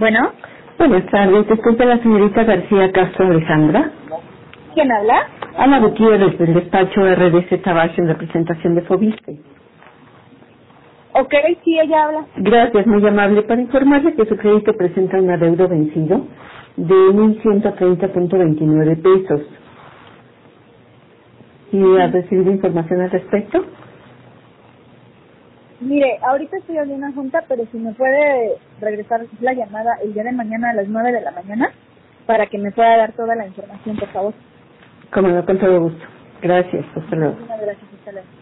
Bueno, Buenas tardes, disculpe la señorita García Castro Alejandra. ¿quién habla? Ana Gutiérrez del despacho RDC Tabach en representación de Fobiste. Ok, sí, ella habla. Gracias, muy amable. Para informarle que su crédito presenta un adeudo vencido de 1,130.29 pesos. ¿Y ha recibido información al respecto? Mire, ahorita estoy en una junta, pero si me puede regresar la llamada el día de mañana a las 9 de la mañana para que me pueda dar toda la información, por favor. Como no, con todo gusto. Gracias, hasta luego. Muchísimas gracias, hasta luego.